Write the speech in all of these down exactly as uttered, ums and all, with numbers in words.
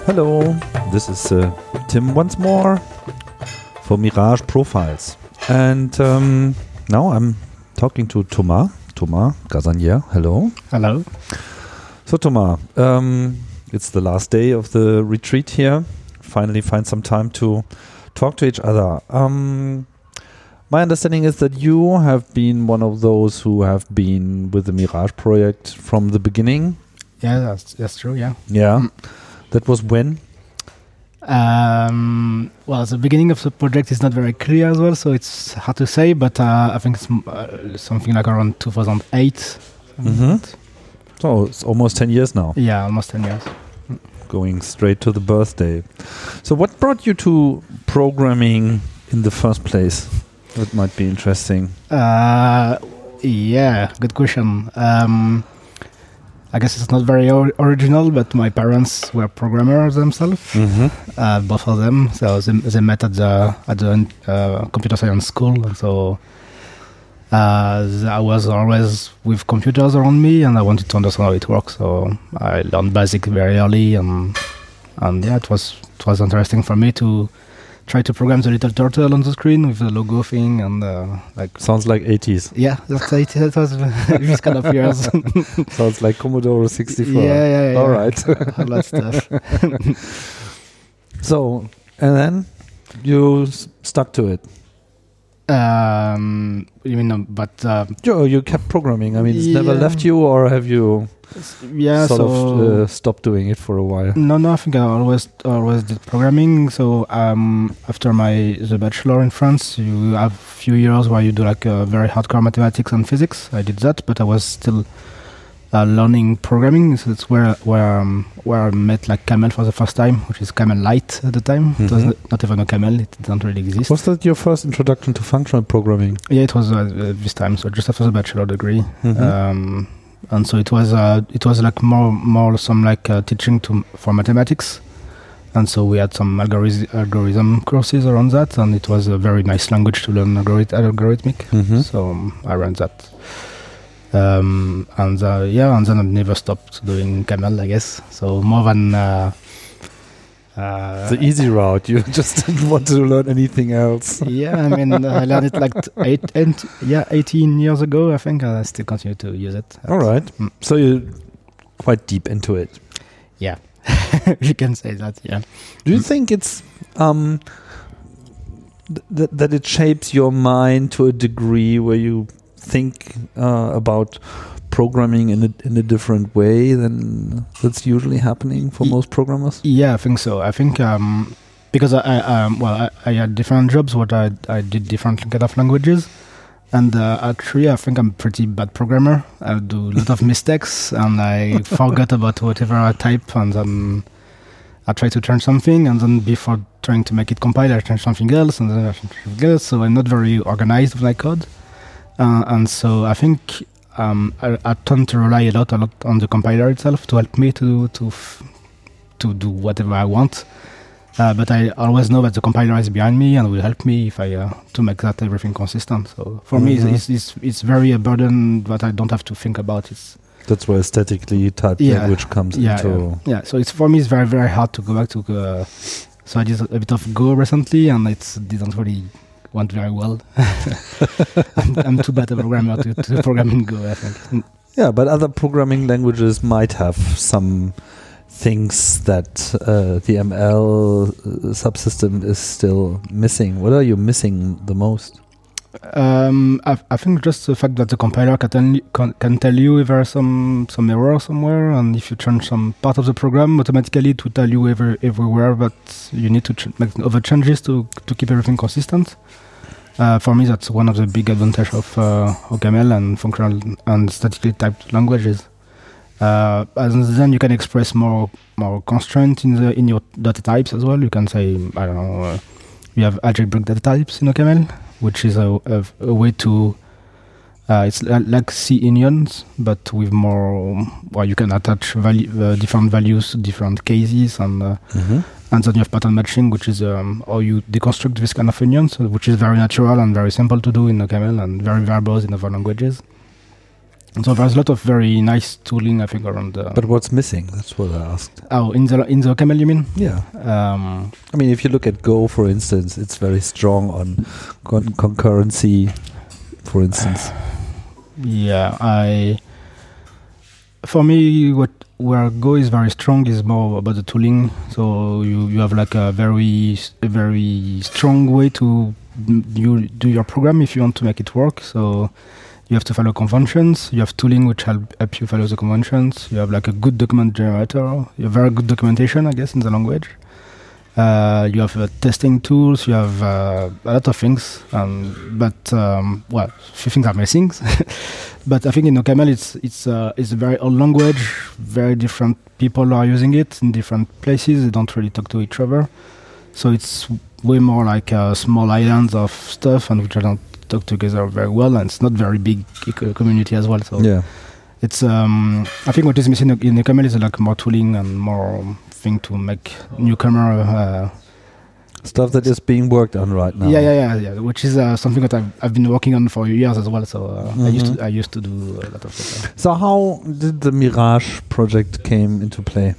Hello, this is uh, Tim once more for Mirage Profiles. And um, now I'm talking to Thomas, Thomas Gazanier. Hello. Hello. So Thomas, um, it's the last day of the retreat here. Finally find some time to talk to each other. Um, my understanding is that you have been one of those who have been with the Mirage project from the beginning. Yeah, that's that's true, yeah. Yeah. Mm. That was when? Um, well, the beginning of the project is not very clear as well, so it's hard to say, but uh, I think it's uh, something like around two thousand eight. Mm-hmm. So it's almost ten years now. Yeah, almost ten years. Going straight to the birthday. So what brought you to programming in the first place? That might be interesting. Uh, yeah, good question. Um, I guess it's not very or- original, but my parents were programmers themselves, mm-hmm. uh, both of them. So they, they met at the at the uh, computer science school, and so uh, I was always with computers around me, and I wanted to understand how it works. So I learned BASIC very early, and and yeah, it was it was interesting for me to try to program the little turtle on the screen with the logo thing, and uh, like sounds like eighties. Yeah, that's it. That was this kind of years. Sounds like Commodore sixty-four. Yeah, yeah, yeah. All right. All that stuff. So, and then you s- stuck to it. Um, you mean, no, but uh, you, you kept programming. I mean, it's yeah. never left you, or have you? Yeah, sort so of uh, stopped doing it for a while. No, no, I think I always always did programming. So um, after my the bachelor in France, you have a few years where you do like uh, very hardcore mathematics and physics. I did that, but I was still uh, learning programming. So that's where where um, where I met like Camel for the first time, which is Camel Lite at the time. Mm-hmm. It was not even a Camel; it didn't really exist. Was that your first introduction to functional programming? Yeah, it was uh, this time. So just after the bachelor degree. Mm-hmm. Um, And so it was, uh, it was like more, more some like uh, teaching to for mathematics, and so we had some algorithm, algorithm courses around that, and it was a very nice language to learn algorit- algorithmic. Mm-hmm. So um, I ran that, um, and uh, yeah, and then I never stopped doing Camel, I guess. So more than uh, uh, the easy route. You just didn't want to learn anything else. Yeah, I mean, I learned it like t- eight, eight, yeah, eighteen years ago, I think. I still continue to use it. All right. Mm. So you're quite deep into it. Yeah, you can say that, yeah. Do you think it's um, th- that it shapes your mind to a degree where you think uh, about programming in a, in a different way than that's usually happening for y- most programmers? Yeah, I think so. I think um, because I, I um, well, I, I had different jobs where I I did different kind of languages, and uh, actually I think I'm a pretty bad programmer. I do a lot of mistakes, and I forgot about whatever I type, and then I try to change something, and then before trying to make it compile, I change something else, and then I change something else. So I'm not very organized with my code, uh, and so I think. Um, I, I tend to rely a lot, a lot on the compiler itself to help me to to f- to do whatever I want. Uh, but I always know that the compiler is behind me and will help me if I uh, to make that everything consistent. So for mm-hmm. me, it's, it's it's very a burden that I don't have to think about. It's that's where statically typed yeah, language comes yeah, into. Yeah. yeah, so it's for me it's very very hard to go back to. Uh, so I did a bit of Go recently, and it didn't really. Went very well. I'm, I'm too bad a programmer to, to program in Go, I think. Yeah, but other programming languages might have some things that uh, the M L subsystem is still missing. What are you missing the most? Um, I, I think just the fact that the compiler can tell, can, can tell you if there's some, some error somewhere, and if you change some part of the program, automatically it will tell you every, everywhere that you need to ch- make other changes to, to keep everything consistent. Uh, for me, that's one of the big advantages of uh, O C A M L and functional and statically typed languages. Uh, and then you can express more more constraint in the in your data types as well. You can say, I don't know, uh, you have algebraic data types in O C A M L, which is a, a, a way to uh, it's like C unions, but with more. Well, you can attach value, uh, different values to different cases, and uh, mm-hmm. and then you have pattern matching, which is um, how you deconstruct this kind of unions, which is very natural and very simple to do in O C A M L and very verbose in other languages. So there's a lot of very nice tooling, I think, around the... But what's missing? That's what I asked. Oh, in the in the OCaml, you mean? Yeah. Um, I mean, if you look at Go, for instance, it's very strong on con- concurrency, for instance. Yeah, I... For me, what where Go is very strong is more about the tooling. So you, you have like a very a very strong way to you do your program if you want to make it work. So you have to follow conventions. You have tooling which help, help you follow the conventions. You have like a good document generator. You have very good documentation, I guess, in the language. Uh, you have uh, testing tools. You have uh, a lot of things. Um, but um, well, a few things are missing. But I think in OCaml it's it's uh, it's a very old language. Very different people are using it in different places. They don't really talk to each other. So it's way more like uh, small islands of stuff, and which don't talk together very well. And it's not very big community as well. So yeah, it's um, I think what is missing in OCaml is like more tooling and more thing to make newcomer. Uh, Stuff that is being worked on right now. Yeah, yeah, yeah, yeah. Which is uh, something that I've, I've been working on for years as well. So uh, mm-hmm. I used to I used to do a lot of stuff. So how did the Mirage project came into play?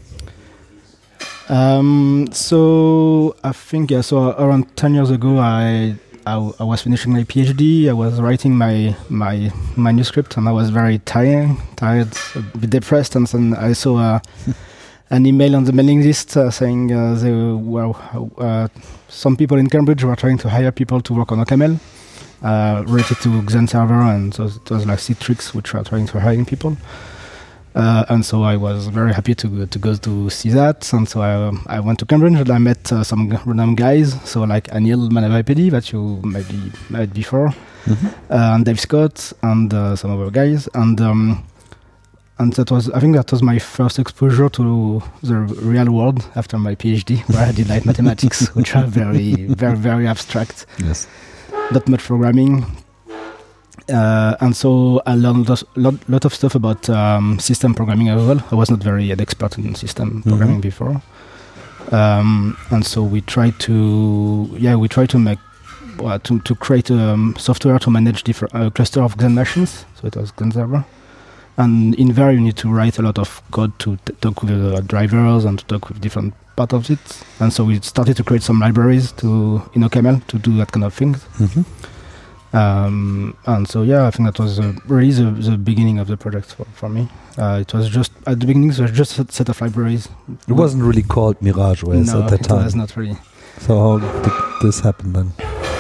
Um, so I think yeah. So around ten years ago, I, I I was finishing my PhD. I was writing my my manuscript, and I was very tired, tired, a bit depressed, and then I saw. Uh, an email on the mailing list uh, saying uh, they were, uh, some people in Cambridge were trying to hire people to work on OCaml uh, related to Xen server, and so it was like Citrix which were trying to hire people. Uh, and so I was very happy to to go to see that, and so I, um, I went to Cambridge and I met uh, some random guys, so like Anil Manavapedi that you maybe met before, mm-hmm. uh, and Dave Scott and uh, some other guys, and um, And that was, I think that was my first exposure to the real world after my PhD, where I did like mathematics, which are very, very, very abstract. Yes. Not much programming. Uh, and so I learned a lot, lot of stuff about um, system programming as well. I was not very an expert in system mm-hmm. programming before. Um, and so we tried to, yeah, we tried to make, uh, to, to create um, software to manage different uh, cluster of Xen machines. So it was Xen server. And in there, you need to write a lot of code to t- talk with the drivers and to talk with different parts of it. And so we started to create some libraries to in OCaml to do that kind of things. Mm-hmm. Um, and so, yeah, I think that was uh, really the, the beginning of the project for, for me. Uh, it was just, at the beginning, it was just a set of libraries. It wasn't really called Mirage O S no, at that time. No, it was not really. So how did this happen then?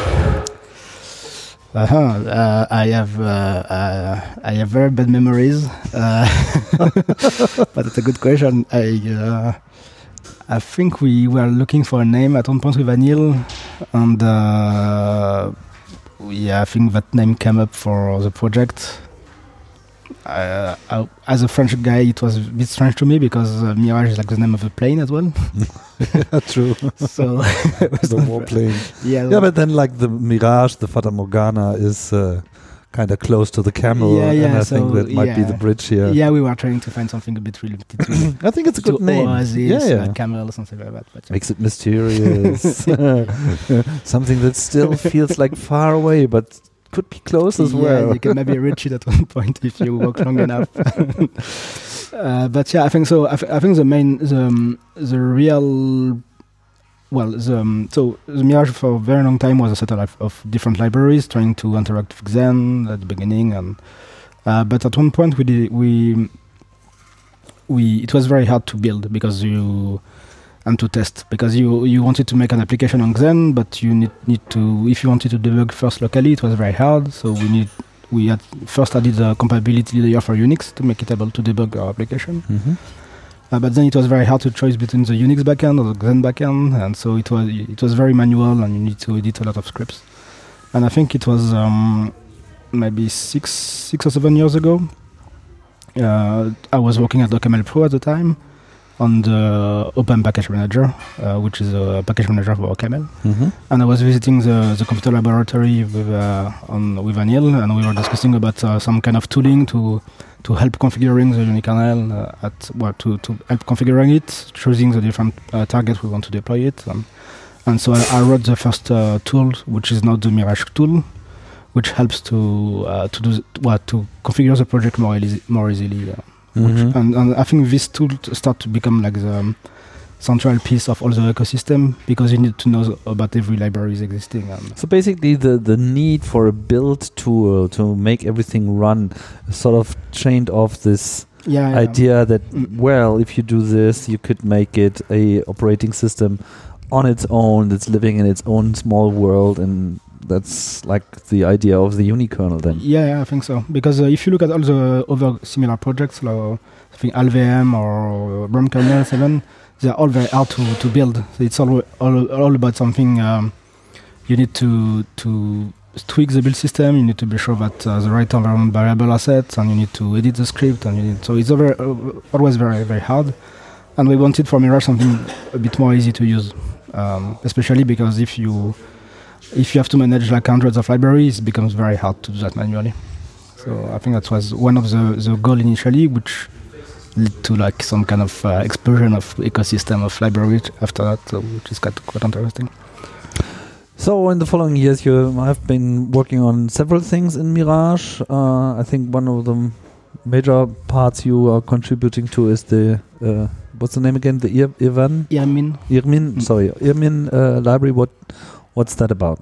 Uh-huh. Uh, I have uh, uh, I have very bad memories, uh, but it's a good question. I uh, I think we were looking for a name at one point with Anil, and uh, yeah, I think that name came up for the project. Uh, I, as a French guy, it was a bit strange to me because uh, Mirage is like the name of a plane as well. True. So it was the warplane. Yeah, yeah, but then like the Mirage, the Fata Morgana is uh, kind of close to the camel, yeah, yeah, and I so think that might yeah. be the bridge here. Yeah, we were trying to find something a bit related to. I think it's a good to name. Oasis, yeah, yeah. Like camel or something like that. But makes it mysterious. Something that still feels like far away, but could be close as yeah, well. You can maybe reach it at one point if you walk long enough. uh, but yeah, I think so. I, f- I think the main, the, um, the real, well, the, um, so the Mirage for a very long time was a set of, of different libraries trying to interact with Xen at the beginning, and uh, but at one point we did, we we it was very hard to build because you. And to test, because you you wanted to make an application on Xen, but you need need to if you wanted to debug first locally, it was very hard. So we need we had first added a compatibility layer for Unix to make it able to debug our application. Mm-hmm. Uh, but then it was very hard to choose between the Unix backend or the Xen backend, and so it was it was very manual, and you need to edit a lot of scripts. And I think it was um, maybe six six or seven years ago. Uh, I was working at OCaml Pro at the time. On the Open Package Manager, uh, which is a package manager for OCaml. Mm-hmm. And I was visiting the, the computer laboratory with uh, on with Anil, and we were discussing about uh, some kind of tooling to to help configuring the unikernel, uh, at well, to, to help configuring it, choosing the different uh, targets we want to deploy it. Um, and so I, I wrote the first uh, tool, which is now the Mirage tool, which helps to uh, to do what to configure the project more easy, more easily. Uh, Mm-hmm. which, and, and I think this tool start to become like the um, central piece of all the ecosystem, because you need to know about every libraries existing. Um, So basically, the, the need for a build tool to make everything run is sort of chained off this yeah, yeah. idea that, Mm. well, if you do this, you could make it a operating system on its own that's living in its own small world, and that's like the idea of the unikernel then. Yeah, yeah, I think so. Because uh, if you look at all the other similar projects, like I think L V M or Realm Kernel seven, they're all very hard to, to build. So it's all, all all about something. Um, you need to to tweak the build system. You need to be sure that uh, the right environment variable are set, and you need to edit the script. And you need, so it's over, uh, always very very hard. And we wanted for Mirage something a bit more easy to use, um, especially because if you If you have to manage like hundreds of libraries, it becomes very hard to do that manually. So I think that was one of the, the goal initially, which led to like some kind of uh, explosion of ecosystem of libraries after that, so, which is quite, quite interesting. So in the following years, you have been working on several things in Mirage. Uh, I think one of the major parts you are contributing to is the, uh, what's the name again? The Ir- Irvan? Irmin. Irmin, Mm. sorry, Irmin uh, library. What What's that about?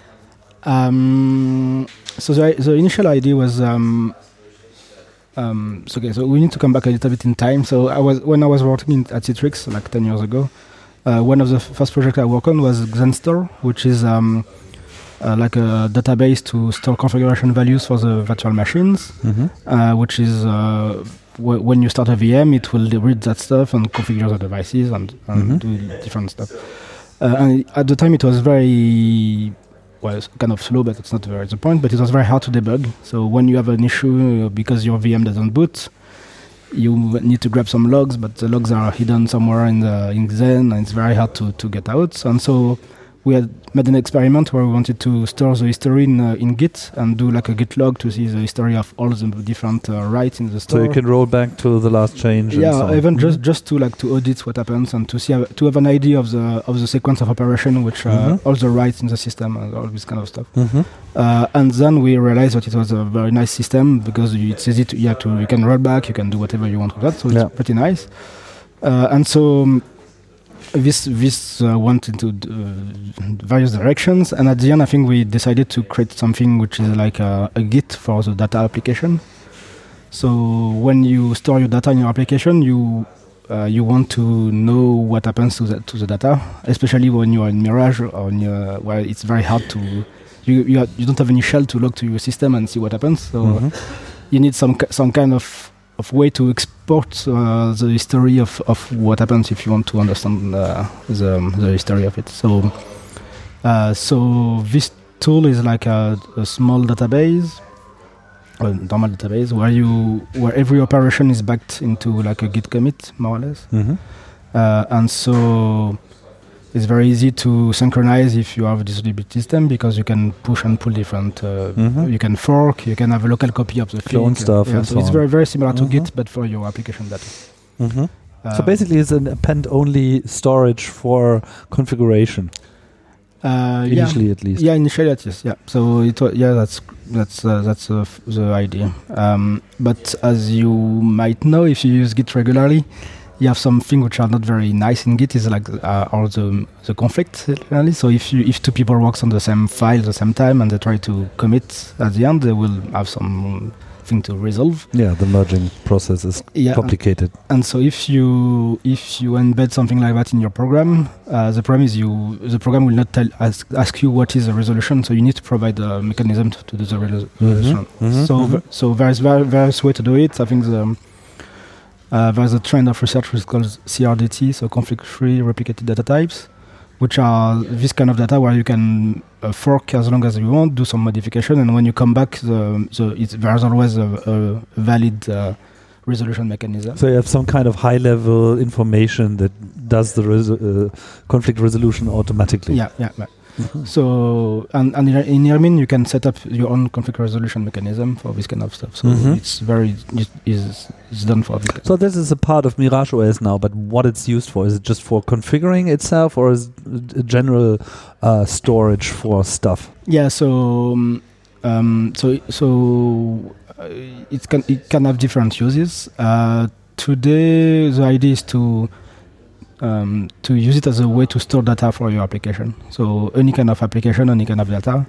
Um, so the, the initial idea was um, um, so okay. So we need to come back a little bit in time. So I was when I was working in, at Citrix like ten years ago. Uh, one of the f- first projects I worked on was XenStore, which is um, uh, like a database to store configuration values for the virtual machines. Mm-hmm. Uh, which is uh, w- when you start a V M, it will read that stuff and configure the devices and, and Mhm. do different stuff. Uh, and at the time, it was very, well, it's kind of slow, but it's not very the point. But it was very hard to debug. So when you have an issue uh, because your V M doesn't boot, you need to grab some logs, but the logs are hidden somewhere in the in Xen, and it's very hard to, to get out. And so we had made an experiment where we wanted to store the history in, uh, in Git and do like a Git log to see the history of all the different uh, writes in the store. So you can roll back to the last change. Yeah, and so on. even Mhm. just just to like to audit what happens and to see have, to have an idea of the of the sequence of operation, which uh, Mhm. all the writes in the system and all this kind of stuff. Mhm. Uh, and then we realized that it was a very nice system because you- it's easy to yeah to you can roll back, you can do whatever you want with that, so it's Yeah. pretty nice. Uh, and so um, this this uh, went into uh, various directions, and at the end, I think we decided to create something which is like a, a Git for the data application. So when you store your data in your application, you uh, you want to know what happens to the to the data, especially when you are in Mirage or in your, where it's very hard to you you, have, you don't have any shell to log to your system and see what happens. So Mhm. you need some ki- some kind of of way to export uh, the history of, of what happens if you want to understand uh, the the history of it. So uh, so this tool is like a, a small database, a normal database where you where every operation is backed into like a Git commit more or less, Mhm. uh, and so it's very easy to synchronize if you have a distributed system because you can push and pull different. Uh, Mhm. You can fork. You can have a local copy of the Clone thing. stuff Yeah, and so so it's on. very very similar to Mhm. Git, but for your application data. Mhm. So Um, basically, it's an append-only storage for configuration. uh, yeah. Initially, at least. Yeah, initially it is. Yeah, so it wa- yeah, that's that's uh, that's uh, f- the idea. Um, but as you might know, if you use Git regularly, you have some things which are not very nice in Git. Is like uh, all the the conflict generally. So if you if two people works on the same file at the same time and they try to commit at the end, they will have some thing to resolve. Yeah, the merging process is Yeah, complicated. and so if you if you embed something like that in your program, uh, the problem is you the program will not tell ask, ask you what is the resolution. So you need to provide a mechanism to, to do the relo- resolution. Mhm, So mhm. v- so there's var- various way to do it. I think the um, uh, there's a trend of research which is called C R D T, so conflict-free replicated data types, which are this kind of data where you can uh, fork as long as you want, do some modification, and when you come back, the, the it's, there's always a, a valid uh, resolution mechanism. So you have some kind of high-level information that does the res- uh, conflict resolution automatically. Yeah, yeah. yeah. Mhm. So and, and in, in Irmin you can set up your own conflict resolution mechanism for this kind of stuff. So Mhm. it's very it is it's done for this. So this is a part of Mirage O S now, but what it's used for? Is it just for configuring itself, or is it a general uh, storage for stuff? Yeah. So um, um, so so uh, it can it can have different uses. Uh, today, the idea is to um, to use it as a way to store data for your application. So any kind of application, any kind of data.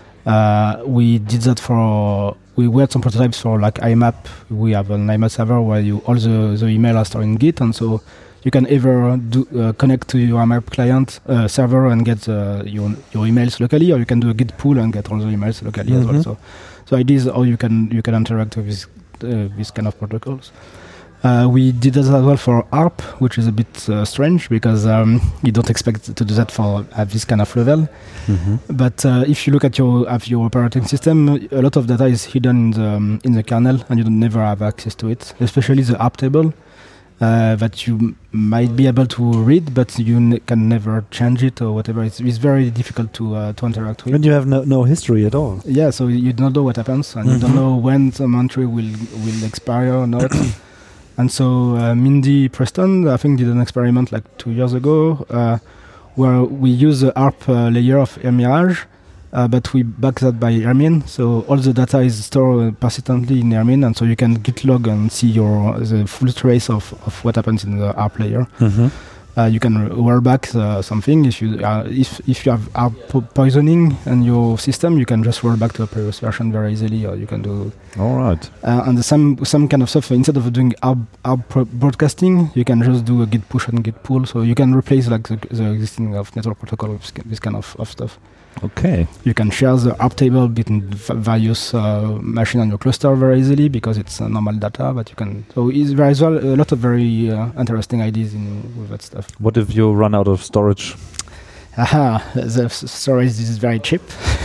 Uh, we did that for we had some prototypes for like I M A P. We have an I M A P server where you all the, the email are stored in Git, and so you can either do uh, connect to your I M A P client uh, server and get uh, your your emails locally, or you can do a Git pull and get all the emails locally mm-hmm. as well. So, so ideas how you can you can interact with this uh, this kind of protocols. Uh, we did that as well for A R P, which is a bit uh, strange because um, you don't expect to do that for at this kind of level. Mm-hmm. But uh, if you look at your at your operating system, a lot of data is hidden in the um, in the kernel, and you don't never have access to it. Especially the A R P table uh, that you m- might be able to read, but you ne- can never change it or whatever. It's, it's very difficult to uh, to interact with. And you have no, no history at all. Yeah, so you don't know what happens, and mm-hmm. you don't know when some entry will will expire or not. And so uh, Mindy Preston, I think, did an experiment like two years ago uh, where we use the A R P uh, layer of Mirage, uh, but we back that by Ermin. So all the data is stored persistently in Ermin, and so you can git log and see your the full trace of, of what happens in the A R P layer. Mm-hmm. Uh, you can roll back uh, something if you uh, if if you have A R P po- poisoning in your system, you can just roll back to a previous version very easily, or you can do. All right. Uh, and the some some kind of stuff, instead of doing A R P, A R P pro- broadcasting, you can just do a git push and git pull. So you can replace like the, the existing of network protocol with this kind of, of stuff. Okay. You can share the A R P table between v- various uh, machines on your cluster very easily because it's uh, normal data. But you can so it's very well a lot of very uh, interesting ideas in with that stuff. What if you run out of storage? Aha, the f- storage is very cheap,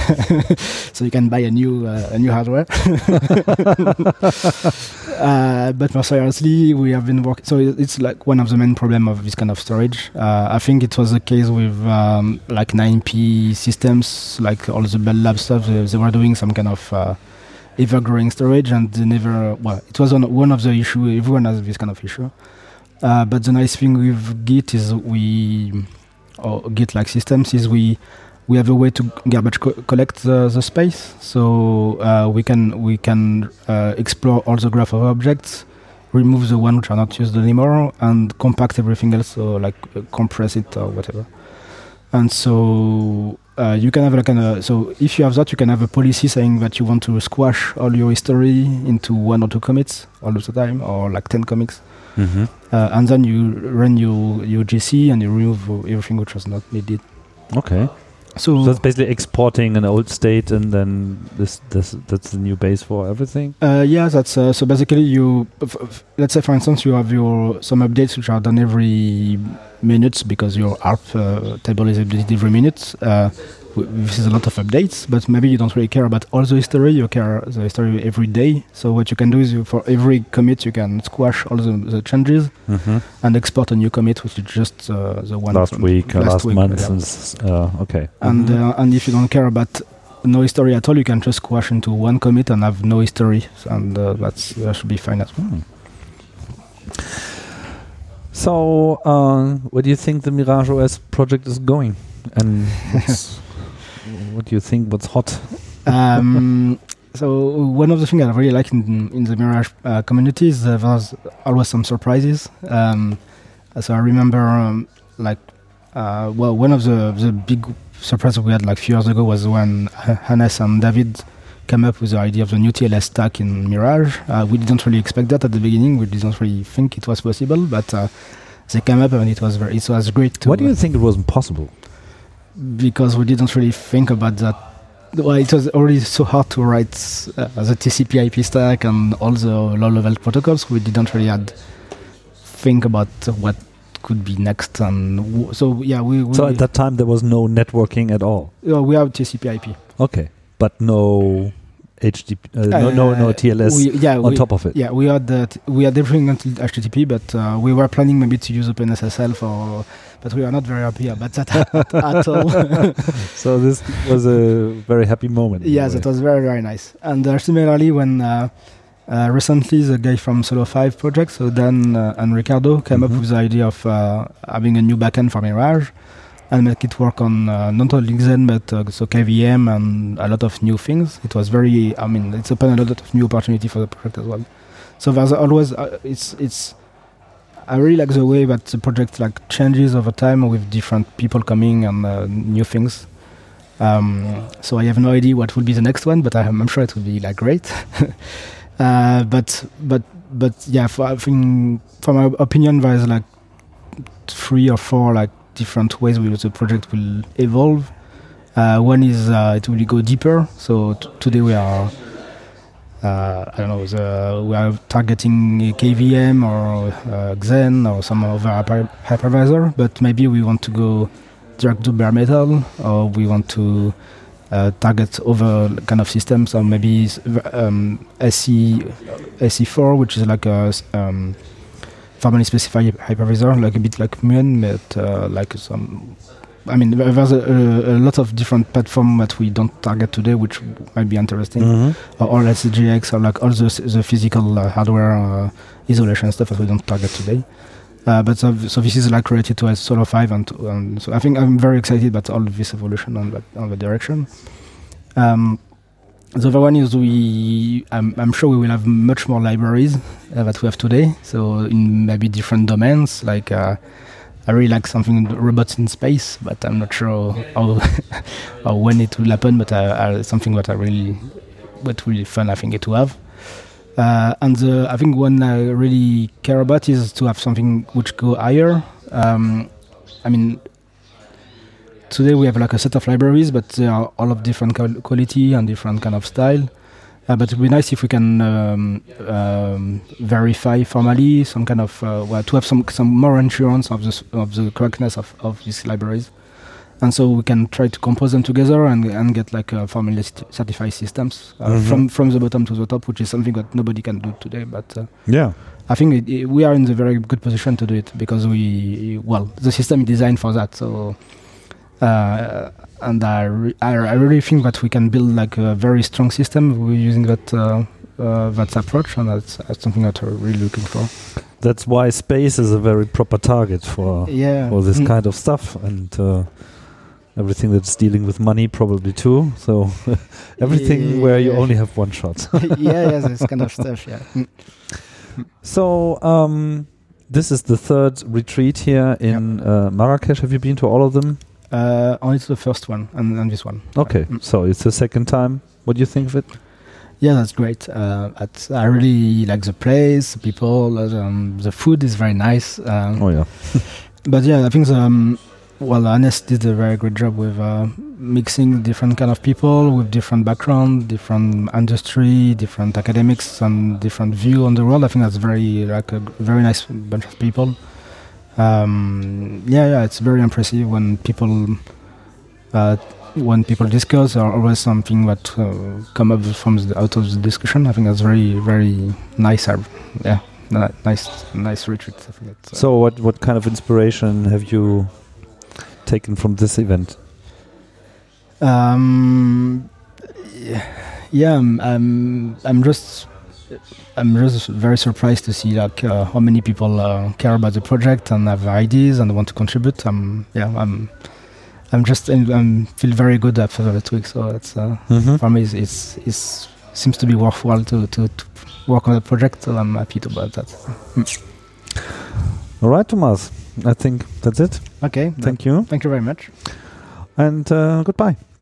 so you can buy a new uh, a new hardware. uh, but more seriously, we have been working. So it's like one of the main problems of this kind of storage. Uh, I think it was the case with um, like nine P systems, like all the Bell Lab stuff. They, they were doing some kind of uh, ever-growing storage, and they never. Well, it was on one of the issue. Everyone has this kind of issue. Uh, but the nice thing with Git is we. Or Git-like systems is we we have a way to garbage co- collect the, the space, so uh, we can we can uh, explore all the graph of objects, remove the ones which are not used anymore, and compact everything else, so like uh, compress it or whatever. And so uh, you can have like an uh, so if you have that, you can have a policy saying that you want to squash all your history into one or two commits all of the time, or like ten commits. Mm-hmm. Uh, and then you run your, your G C and you remove everything which was not needed. Okay. So, so that's basically exporting an old state, and then this this that's the new base for everything. Uh, yeah, that's uh, so basically you. F- f- let's say, for instance, you have your some updates which are done every minute because your A R P uh, table is updated every minute. Uh, This is a lot of updates, but maybe you don't really care about all the history. You care the history every day. So what you can do is you, for every commit, you can squash all the, the changes mm-hmm. and export a new commit, which is just uh, the one last week, last, last week, month. Yeah. And, uh, okay. And mm-hmm. uh, and if you don't care about no history at all, you can just squash into one commit and have no history, and uh, that's that should be fine as well. Mm. So, uh, where do you think the Mirage O S project is going? And what do you think? What's hot? um, so one of the things I really like in, in the Mirage uh, community is uh, there's always some surprises. Um, so I remember, um, like, uh, well, one of the the big surprises we had like a few years ago was when Hannes and David came up with the idea of the new T L S stack in Mirage. Uh, we didn't really expect that at the beginning. We didn't really think it was possible, but uh, they came up and it was very, it was great. To, Why do you think it wasn't possible? Because we didn't really think about that. Well, it was already so hard to write uh, the T C P I P stack and all the low-level protocols. We didn't really had think about what could be next, and w- so yeah, we, we. So at that time there was no networking at all. Uh, we have T C P I P. Okay, but no H T T P, uh, uh, no, no, no T L S we, yeah, on we, top of it. Yeah, we had that. We had everything until H T T P, but uh, we were planning maybe to use OpenSSL for. But we are not very happy about that at, at all. So this was a very happy moment. Yes, it was very, very nice. And uh, similarly, when uh, uh, recently the guy from Solo five project, so Dan uh, and Ricardo, came mm-hmm. up with the idea of uh, having a new backend for Mirage, and make it work on uh, not only Xen but uh, so K V M and a lot of new things. It was very, I mean, it's opened a lot of new opportunity for the project as well. So there's always, uh, it's, it's, I really like the way that the project like changes over time with different people coming and uh, new things. Um, so I have no idea what will be the next one, but I'm, I'm sure it will be like great. uh, but, but, but yeah, for, I think from my opinion, there's like three or four like different ways where the project will evolve. Uh, one is uh, it will go deeper. So t- today we are, uh, I don't know, the, we are targeting K V M or uh, Xen or some other hyper- hypervisor, but maybe we want to go direct to bare metal, or we want to uh, target other kind of systems, or maybe um, S E four, which is like a um, formally specified hypervisor, like a bit like Muon, but uh, like some. I mean, there's a, a, a lot of different platforms that we don't target today, which might be interesting. Mm-hmm. Or, or S G X, or like all the, the physical uh, hardware uh, isolation stuff that we don't target today. Uh, but so, so this is like related to Solo five, and, and so I think I'm very excited about all of this evolution on that on the direction. Um, The other one is we, I'm, I'm sure we will have much more libraries uh, that we have today. So in maybe different domains, like uh, I really like something robots in space, but I'm not sure how or when it will happen. But uh, uh, something that I really, what really fun I think it to have. Uh, and the, I think one I really care about is to have something which go higher. Um, I mean. Today we have like a set of libraries, but they are all of different quality and different kind of style. Uh, but it would be nice if we can um, um, verify formally some kind of uh, well, to have some some more assurance of the of the correctness of, of these libraries, and so we can try to compose them together and and get like uh, formally certified systems uh, mm-hmm. from from the bottom to the top, which is something that nobody can do today. But uh, yeah, I think it, it, we are in the very good position to do it because we well the system is designed for that. So. Uh, and I, re- I I really think that we can build like a very strong system using that uh, uh, that approach, and that's, that's something that we're really looking for. That's why space is a very proper target for yeah. for this mm. kind of stuff, and uh, everything that's dealing with money probably too. So everything yeah, where you yeah. only have one shot. yeah, yeah, this kind of stuff. Yeah. So. Um, This is the third retreat here in yep. uh, Marrakesh. Have you been to all of them? Uh, only to the first one and, and this one. Okay, mm. so it's the second time. What do you think of it? Yeah, that's great. Uh, at, I really like the place, the people, um, the food is very nice. Um, oh yeah. But yeah, I think the, um, well, Anes did a very good job with uh, mixing different kind of people with different background, different industry, different academics, and different view on the world. I think that's very like a very nice bunch of people. Um, yeah, yeah, it's very impressive when people uh, when people discuss, or always something that uh, come up from the, out of the discussion. I think that's very very nice. Uh, yeah, nice nice retreat. I think that's, uh, so, what what kind of inspiration have you taken from this event? Um, yeah, I'm, I'm, I'm just, I'm just very surprised to see like uh, how many people uh, care about the project and have ideas and want to contribute. Um, yeah, I'm, I'm just, I'm feel very good after that week. So it's uh, mm-hmm. for me, it's, it's, it's seems to be worthwhile to, to, to work on the project. So I'm happy about that. Mm. All right, Thomas. I think that's it. Okay. Thank you. Thank you very much. And uh, goodbye.